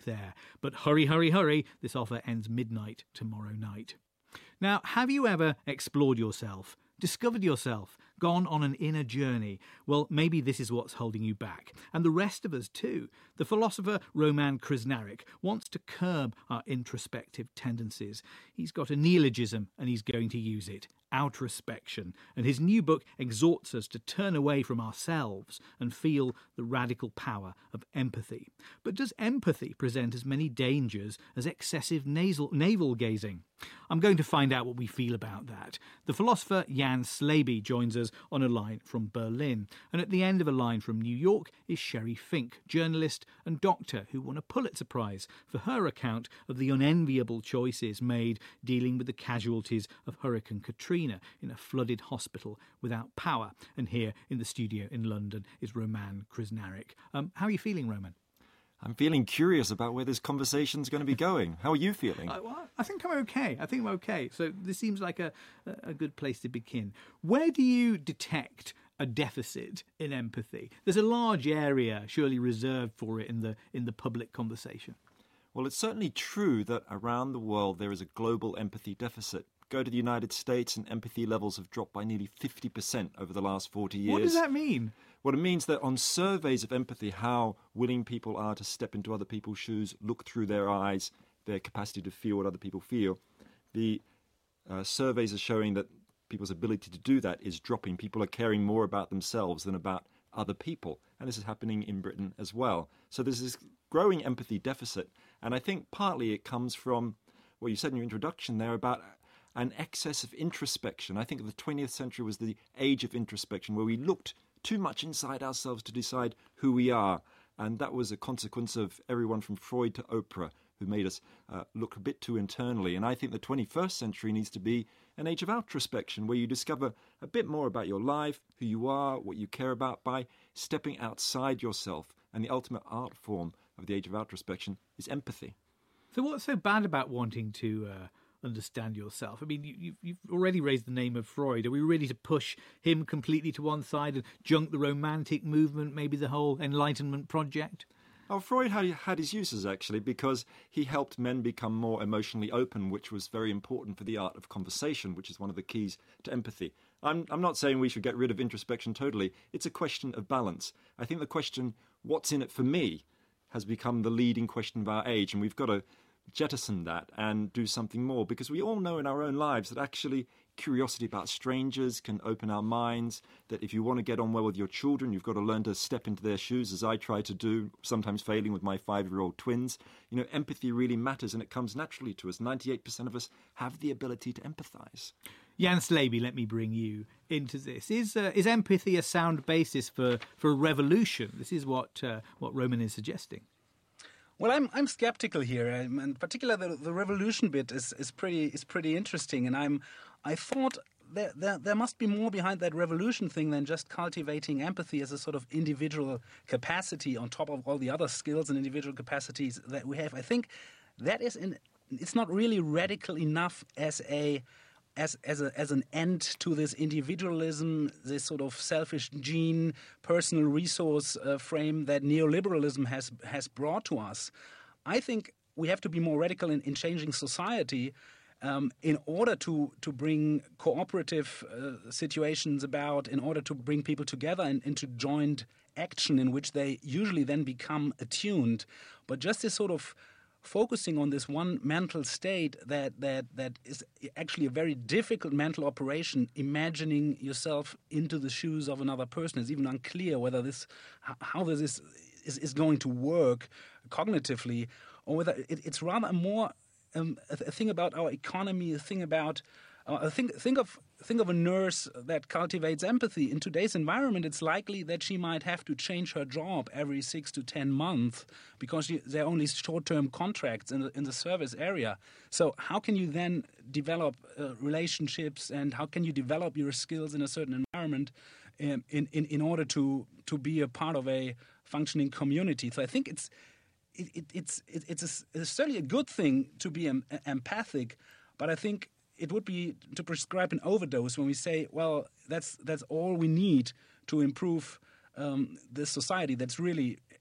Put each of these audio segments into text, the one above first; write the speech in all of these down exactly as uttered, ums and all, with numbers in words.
there. But hurry, hurry, hurry, this offer ends midnight tomorrow night. Now, have you ever explored yourself, discovered yourself, gone on an inner journey? Well, maybe this is what's holding you back. And the rest of us too. The philosopher Roman Krznaric wants to curb our introspective tendencies. He's got a neologism and he's going to use it. Outrospection. And his new book exhorts us to turn away from ourselves and feel the radical power of empathy. But does empathy present as many dangers as excessive nasal, navel gazing? I'm going to find out what we feel about that. The philosopher Jan Slaby joins us on a line from Berlin. And at the end of a line from New York is Sherry Fink, journalist and doctor who won a Pulitzer Prize for her account of the unenviable choices made dealing with the casualties of Hurricane Katrina in a flooded hospital without power. And here in the studio in London is Roman Krznaric. Um, how are you feeling, Roman? I'm feeling curious about where this conversation's going to be going. How are you feeling? I, well, I think I'm okay. I think I'm okay. So this seems like a, a good place to begin. Where do you detect a deficit in empathy? There's a large area surely reserved for it in the in the public conversation. Well, it's certainly true that around the world there is a global empathy deficit. Go to the United States and empathy levels have dropped by nearly fifty percent over the last forty years. What does that mean? Well, it means that on surveys of empathy, how willing people are to step into other people's shoes, look through their eyes, their capacity to feel what other people feel, the uh, surveys are showing that people's ability to do that is dropping. People are caring more about themselves than about other people. And this is happening in Britain as well. So there's this growing empathy deficit. And I think partly it comes from what you said in your introduction there about an excess of introspection. I think the twentieth century was the age of introspection, where we looked too much inside ourselves to decide who we are. And that was a consequence of everyone from Freud to Oprah, who made us uh, look a bit too internally. And I think the twenty-first century needs to be an age of outrospection, where you discover a bit more about your life, who you are, what you care about, by stepping outside yourself. And the ultimate art form of the age of outrospection is empathy. So what's so bad about wanting to uh, understand yourself? I mean, you, you've, you've already raised the name of Freud. Are we ready to push him completely to one side and junk the Romantic movement, maybe the whole Enlightenment project? Oh, Freud had, had his uses, actually, because he helped men become more emotionally open, which was very important for the art of conversation, which is one of the keys to empathy. I'm, I'm not saying we should get rid of introspection totally. It's a question of balance. I think the question, what's in it for me, has become the leading question of our age, and we've got to jettison that and do something more, because we all know in our own lives that actually curiosity about strangers can open our minds, that if you want to get on well with your children, you've got to learn to step into their shoes, as I try to do, sometimes failing with my five-year-old twins. You know, empathy really matters, and it comes naturally to us. ninety-eight percent of us have the ability to empathise. Jan Slaby, let me bring you into this. Is uh, is empathy a sound basis for, for a revolution? This is what uh, what Roman is suggesting. Well, I'm I'm skeptical here, um, and particularly the, the revolution bit is, is pretty is pretty interesting. And I'm I thought there, there there must be more behind that revolution thing than just cultivating empathy as a sort of individual capacity on top of all the other skills and individual capacities that we have. I think that is in it's not really radical enough as a As as a as an end to this individualism, this sort of selfish gene, personal resource uh, frame that neoliberalism has has brought to us. I think we have to be more radical in, in changing society um, in order to to bring cooperative uh, situations about, in order to bring people together in, into joint action in which they usually then become attuned. But just this sort of focusing on this one mental state that, that, that is actually a very difficult mental operation, imagining yourself into the shoes of another person, is even unclear whether this, how this is, is, is going to work cognitively, or whether it, it's rather a more um, a, a thing about our economy, a thing about uh, think think of think of a nurse that cultivates empathy. In today's environment, it's likely that she might have to change her job every six to ten months because she, there are only short-term contracts in the, in the service area. So how can you then develop uh, relationships, and how can you develop your skills in a certain environment um, in, in in order to to be a part of a functioning community? So I think it's it, it, it's it, it's, a, it's certainly a good thing to be em- empathic, but I think it would be to prescribe an overdose when we say, well, that's that's all we need to improve um, this society that's really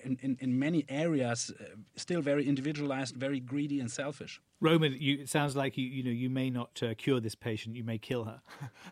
in, in, in many areas uh, still very individualized, very greedy and selfish. Roman, you, it sounds like you you know you may not uh, cure this patient, you may kill her.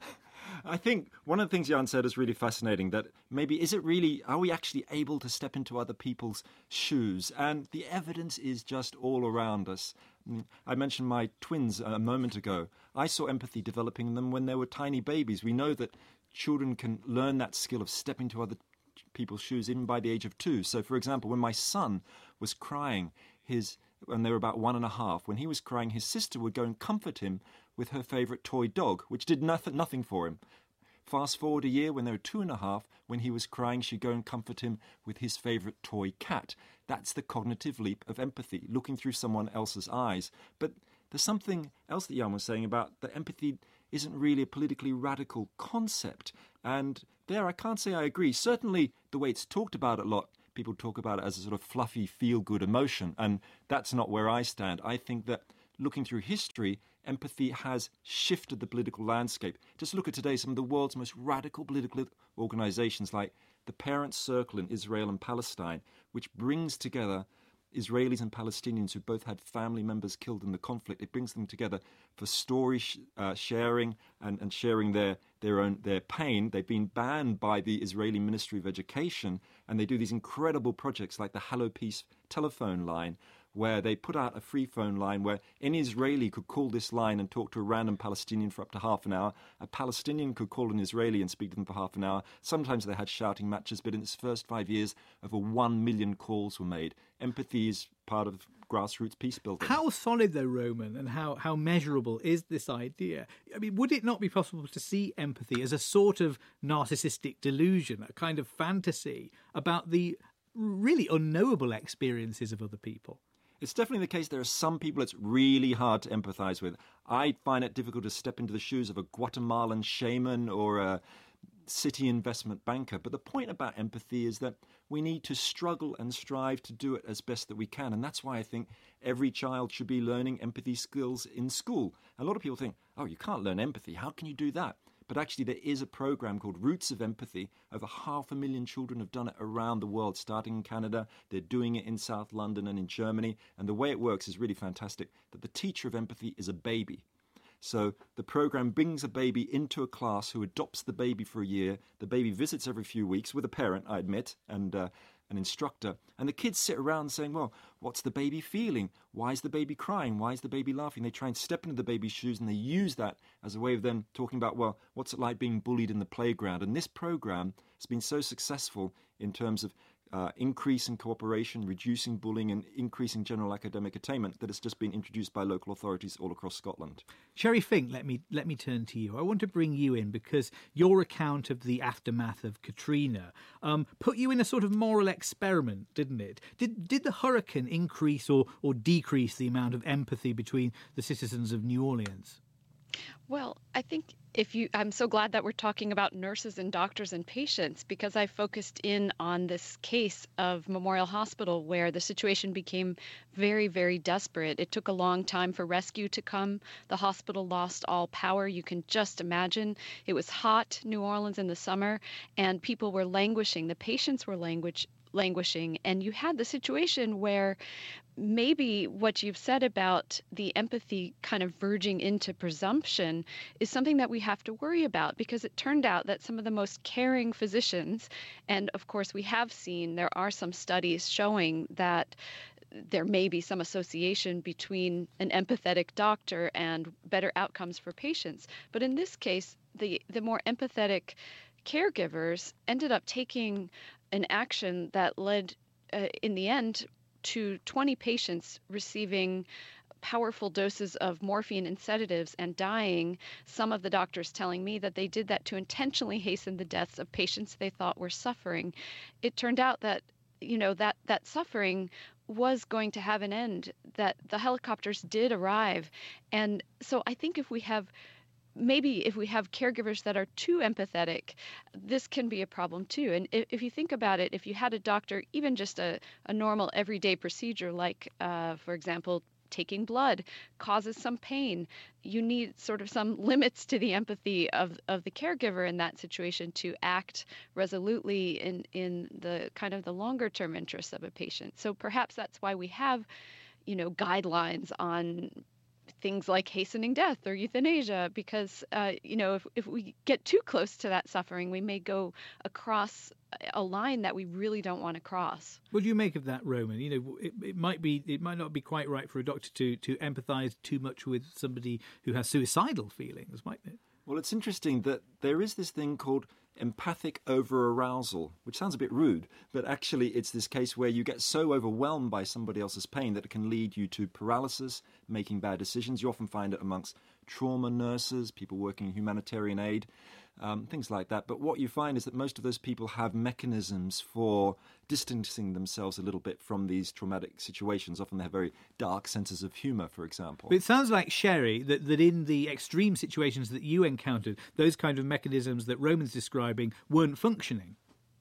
I think one of the things Jan said is really fascinating, that maybe is it really, are we actually able to step into other people's shoes? And the evidence is just all around us. I mentioned my twins a moment ago. I saw empathy developing in them when they were tiny babies. We know that children can learn that skill of stepping into other people's shoes even by the age of two. So, for example, when my son was crying, his when they were about one and a half, when he was crying, his sister would go and comfort him with her favourite toy dog, which did nothing, nothing for him. Fast forward a year, when they were two and a half, when he was crying, she'd go and comfort him with his favourite toy cat. That's the cognitive leap of empathy, looking through someone else's eyes. But there's something else that Jan was saying about that empathy isn't really a politically radical concept. And there, I can't say I agree. Certainly, the way it's talked about a lot, people talk about it as a sort of fluffy, feel-good emotion, and that's not where I stand. I think that looking through history, empathy has shifted the political landscape. Just look at today, some of the world's most radical political organizations like the Parents Circle in Israel and Palestine, which brings together Israelis and Palestinians who both had family members killed in the conflict. It brings them together for story sh- uh, sharing and, and sharing their, their own their pain. They've been banned by the Israeli Ministry of Education, and they do these incredible projects like the Hello Peace telephone line, where they put out a free phone line where any Israeli could call this line and talk to a random Palestinian for up to half an hour. A Palestinian could call an Israeli and speak to them for half an hour. Sometimes they had shouting matches, but in its first five years, over one million calls were made. Empathy is part of grassroots peace building. How solid, though, Roman, and how, how measurable is this idea? I mean, would it not be possible to see empathy as a sort of narcissistic delusion, a kind of fantasy about the really unknowable experiences of other people? It's definitely the case there are some people it's really hard to empathise with. I find it difficult to step into the shoes of a Guatemalan shaman or a city investment banker. But the point about empathy is that we need to struggle and strive to do it as best that we can. And that's why I think every child should be learning empathy skills in school. A lot of people think, oh, you can't learn empathy. How can you do that? But actually, there is a program called Roots of Empathy. Over half a million children have done it around the world, starting in Canada. They're doing it in South London and in Germany. And the way it works is really fantastic, that the teacher of empathy is a baby. So the program brings a baby into a class who adopts the baby for a year. The baby visits every few weeks with a parent, I admit, and uh, an instructor. And the kids sit around saying, well, what's the baby feeling? Why is the baby crying? Why is the baby laughing? They try and step into the baby's shoes, and they use that as a way of then talking about, well, what's it like being bullied in the playground? And this program has been so successful in terms of uh, increasing cooperation, reducing bullying, and increasing general academic attainment that it's just been introduced by local authorities all across Scotland. Sherry Fink, let me let me turn to you. I want to bring you in because your account of the aftermath of Katrina um, put you in a sort of moral experiment, didn't it? Did did the hurricane increase or, or decrease the amount of empathy between the citizens of New Orleans? Well, I think if you, I'm so glad that we're talking about nurses and doctors and patients, because I focused in on this case of Memorial Hospital where the situation became very, very desperate. It took a long time for rescue to come. The hospital lost all power. You can just imagine. It was hot, New Orleans in the summer, and people were languishing. The patients were language, languishing. And you had the situation where maybe what you've said about the empathy kind of verging into presumption is something that we have to worry about, because it turned out that some of the most caring physicians, and of course we have seen there are some studies showing that there may be some association between an empathetic doctor and better outcomes for patients. But in this case, the, the more empathetic caregivers ended up taking an action that led, uh, in the end, to twenty patients receiving powerful doses of morphine and sedatives and dying, some of the doctors telling me that they did that to intentionally hasten the deaths of patients they thought were suffering. It turned out that, you know, that, that suffering was going to have an end, that the helicopters did arrive. And so I think if we have maybe if we have caregivers that are too empathetic, this can be a problem too. And if, if you think about it, if you had a doctor, even just a, a normal everyday procedure, like, uh, for example, taking blood causes some pain. You need sort of some limits to the empathy of, of the caregiver in that situation to act resolutely in, in the kind of the longer term interests of a patient. So perhaps that's why we have, you know, guidelines on things like hastening death or euthanasia, because, uh, you know, if, if we get too close to that suffering, we may go across a line that we really don't want to cross. What do you make of that, Roman? You know, it, it might be, it might not be quite right for a doctor to, to empathise too much with somebody who has suicidal feelings, mightn't it? Well, it's interesting that there is this thing called empathic over-arousal, which sounds a bit rude, but actually it's this case where you get so overwhelmed by somebody else's pain that it can lead you to paralysis, making bad decisions. You often find it amongst trauma nurses, people working in humanitarian aid, um, things like that. But what you find is that most of those people have mechanisms for distancing themselves a little bit from these traumatic situations. Often they have very dark senses of humour, for example. But it sounds like, Sherry, that, that in the extreme situations that you encountered, those kind of mechanisms that Roman's describing weren't functioning.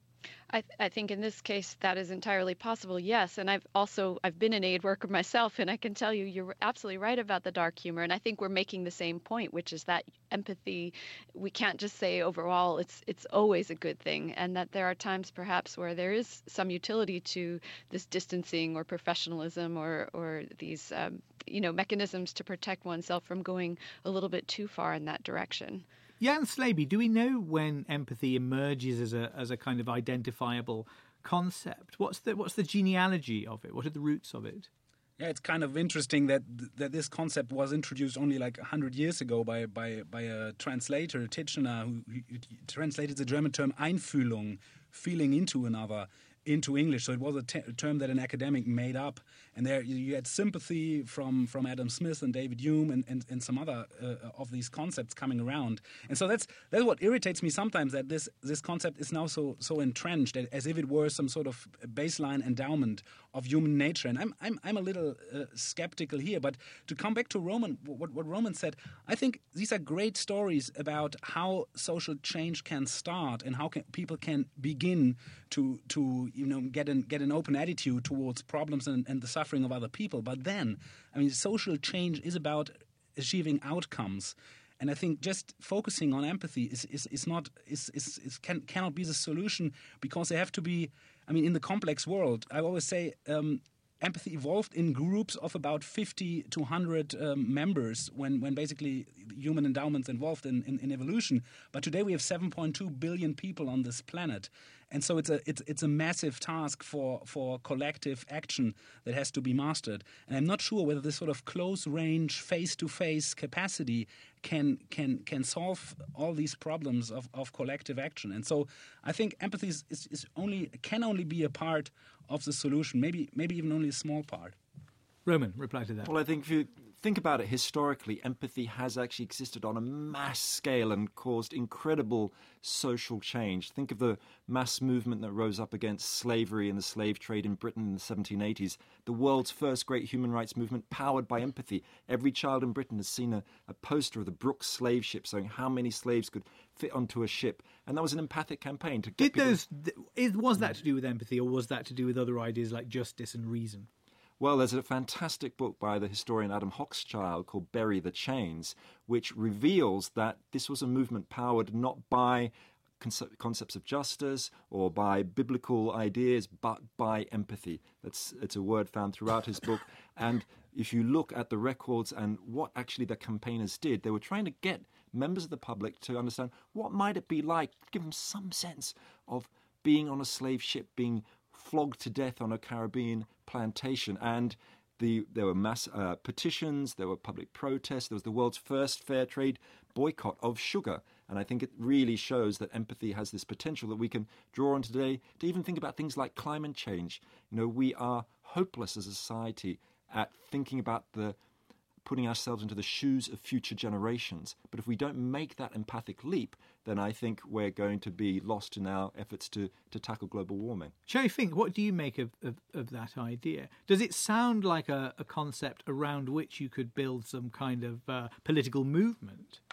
I, th- I think in this case that is entirely possible, yes. And I've also, I've been an aid worker myself, and I can tell you you're absolutely right about the dark humor. And I think we're making the same point, which is that empathy, we can't just say overall it's it's always a good thing, and that there are times perhaps where there is some utility to this distancing or professionalism or, or these um, you know, mechanisms to protect oneself from going a little bit too far in that direction. Jan Slaby, do we know when empathy emerges as a as a kind of identifiable concept? What's the what's the genealogy of it? What are the roots of it? Yeah, it's kind of interesting that that this concept was introduced only like a hundred years ago by by by a translator, Titchener, who, who translated the German term Einfühlung, feeling into another, into English. So it was a, te- a term that an academic made up. And there you, you had sympathy from, from Adam Smith and David Hume and, and, and some other uh, of these concepts coming around. And so that's that's what irritates me sometimes, that this this concept is now so so entrenched, as if it were some sort of baseline endowment of human nature. And I'm I'm I'm a little uh, skeptical here. But to come back to Roman, what what Roman said, I think these are great stories about how social change can start and how can, people can begin to to you know get an get an open attitude towards problems and, and the suffering of other people. But then, I mean, social change is about achieving outcomes. And I think just focusing on empathy is is, is not is, is, is can cannot be the solution, because they have to be. I mean, in the complex world, I always say um, empathy evolved in groups of about fifty to one hundred um, members when, when basically human endowments involved in, in, in evolution. But today we have seven point two billion people on this planet. And so it's a it's it's a massive task for, for collective action that has to be mastered. And I'm not sure whether this sort of close range, face to face capacity can can can solve all these problems of, of collective action. And so I think empathy is, is, is only can only be a part of the solution, maybe maybe even only a small part. Roman, reply to that. Well, I think if you think about it historically, empathy has actually existed on a mass scale and caused incredible social change. Think of the mass movement that rose up against slavery and the slave trade in Britain in the seventeen eighties, the world's first great human rights movement powered by empathy. Every child in Britain has seen a, a poster of the Brooks slave ship showing how many slaves could fit onto a ship. And that was an empathic campaign to get Did people... those, th- was that to do with empathy, or was that to do with other ideas like justice and reason? Well, there's a fantastic book by the historian Adam Hochschild called Bury the Chains, which reveals that this was a movement powered not by conce- concepts of justice or by biblical ideas, but by empathy. That's it's a word found throughout his book. And if you look at the records and what actually the campaigners did, they were trying to get members of the public to understand what might it be like, give them some sense of being on a slave ship, being flogged to death on a Caribbean plantation. And the there were mass uh, petitions, there were public protests, there was the world's first fair trade boycott of sugar. And I think it really shows that empathy has this potential that we can draw on today to even think about things like climate change. You know, we are hopeless as a society at thinking about the putting ourselves into the shoes of future generations. But if we don't make that empathic leap, then I think we're going to be lost in our efforts to, to tackle global warming. Sherry Fink, what do you make of, of, of that idea? Does it sound like a, a concept around which you could build some kind of uh, political movement?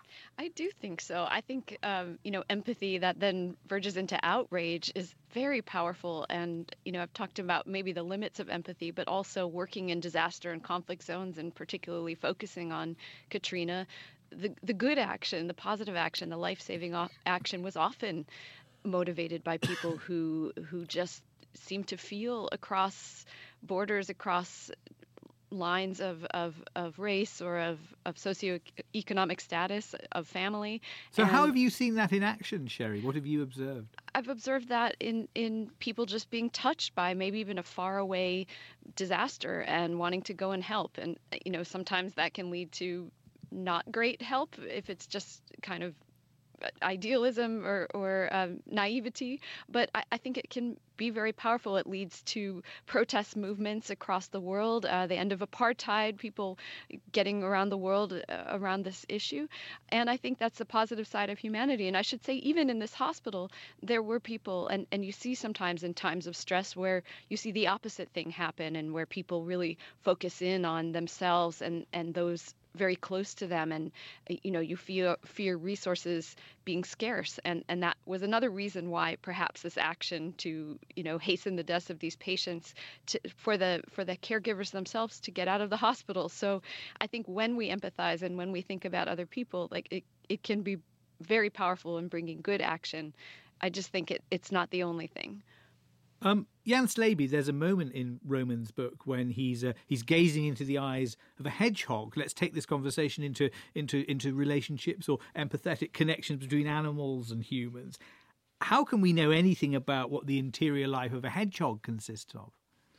I do think so. I think, um, you know, empathy that then verges into outrage is very powerful. And, you know, I've talked about maybe the limits of empathy, but also working in disaster and conflict zones and particularly focusing on Katrina. The, the good action, the positive action, the life-saving action was often motivated by people who who just seem to feel across borders, across lines of, of, of race or of, of socioeconomic status, of family. So and how have you seen that in action, Sherry? What have you observed? I've observed that in, in people just being touched by maybe even a faraway disaster and wanting to go and help. And, you know, sometimes that can lead to not great help if it's just kind of idealism or, or um, naivety, but I, I think it can be very powerful. It leads to protest movements across the world, uh, the end of apartheid, people getting around the world uh, around this issue. And I think that's the positive side of humanity. And I should say, even in this hospital, there were people, and, and you see sometimes in times of stress where you see the opposite thing happen and where people really focus in on themselves and, and those very close to them, and you know you fear fear resources being scarce, and and that was another reason why perhaps this action to you know hasten the deaths of these patients to, for the for the caregivers themselves to get out of the hospital. So I think when we empathize and when we think about other people, like it it can be very powerful in bringing good action. I just think it it's not the only thing. Um, Jan Slaby, there's a moment in Roman's book when he's uh, he's gazing into the eyes of a hedgehog. Let's take this conversation into into into relationships or empathetic connections between animals and humans. How can we know anything about what the interior life of a hedgehog consists of?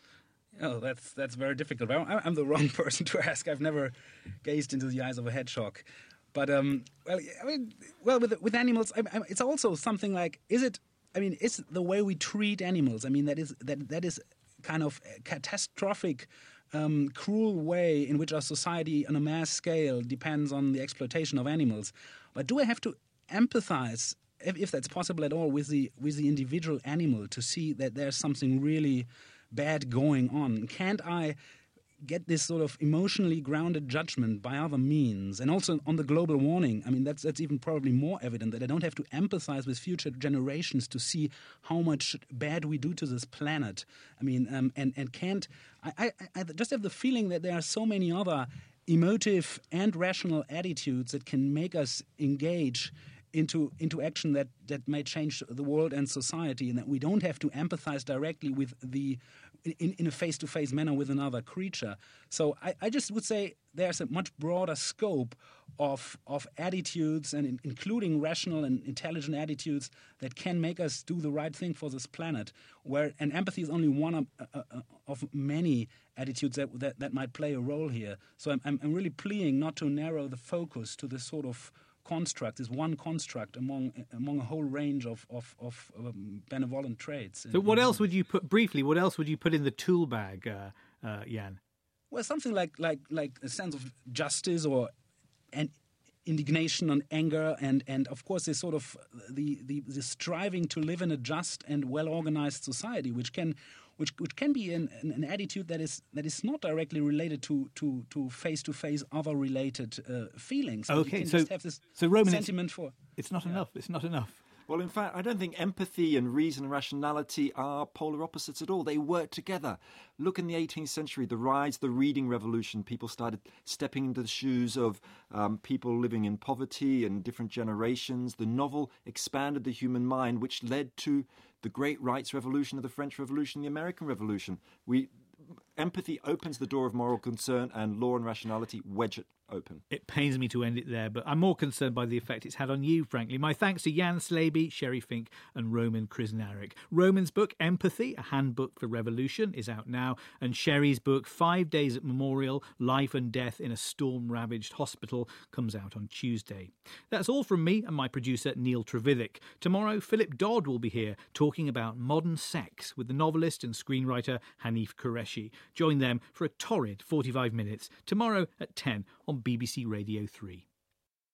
Oh, that's that's very difficult. I'm, I'm the wrong person to ask. I've never gazed into the eyes of a hedgehog. But um, well, I mean, well, with with animals, I, I, it's also something like, is it? I mean, it's the way we treat animals. I mean, that is that that is kind of a catastrophic, um, cruel way in which our society on a mass scale depends on the exploitation of animals. But do I have to empathize, if, if that's possible at all, with the with the individual animal to see that there's something really bad going on? Can't I get this sort of emotionally grounded judgment by other means? And also on the global warming, I mean, that's that's even probably more evident, that I don't have to empathize with future generations to see how much bad we do to this planet. I mean, um, and, and can't, I, I, I just have the feeling that there are so many other emotive and rational attitudes that can make us engage into into action that, that may change the world and society, and that we don't have to empathize directly with the in, in a face-to-face manner with another creature. So I, I just would say there's a much broader scope of of attitudes, and in, including rational and intelligent attitudes that can make us do the right thing for this planet. Where and empathy is only one of, uh, uh, of many attitudes that, that that might play a role here. So I'm I'm really pleading not to narrow the focus to this sort of construct, is one construct among among a whole range of of, of um, benevolent traits. So, what else would you put briefly? What else would you put in the tool bag, uh, uh, Jan? Well, something like like like a sense of justice, or an indignation and anger, and and of course this sort of the, the the striving to live in a just and well organized society, which can. Which, which can be an, an attitude that is that is not directly related to to, to face-to-face other-related uh, feelings. Okay, so just have this so Roman, sentiment it's, for it's not yeah. enough. It's not enough. Well, in fact, I don't think empathy and reason and rationality are polar opposites at all. They work together. Look, in the eighteenth century, the rise of the reading revolution, people started stepping into the shoes of um, people living in poverty and different generations. The novel expanded the human mind, which led to the great rights revolution of the French Revolution, the American Revolution. We Empathy opens the door of moral concern, and law and rationality wedge it open. It pains me to end it there, but I'm more concerned by the effect it's had on you, frankly. My thanks to Jan Slaby, Sherry Fink and Roman Krznaric. Roman's book, Empathy, A Handbook for Revolution, is out now, and Sherry's book, Five Days at Memorial, Life and Death in a Storm-Ravaged Hospital, comes out on Tuesday. That's all from me and my producer, Neil Trevithick. Tomorrow, Philip Dodd will be here talking about modern sex with the novelist and screenwriter Hanif Qureshi. Join them for a torrid forty-five minutes tomorrow at ten on B B C Radio three.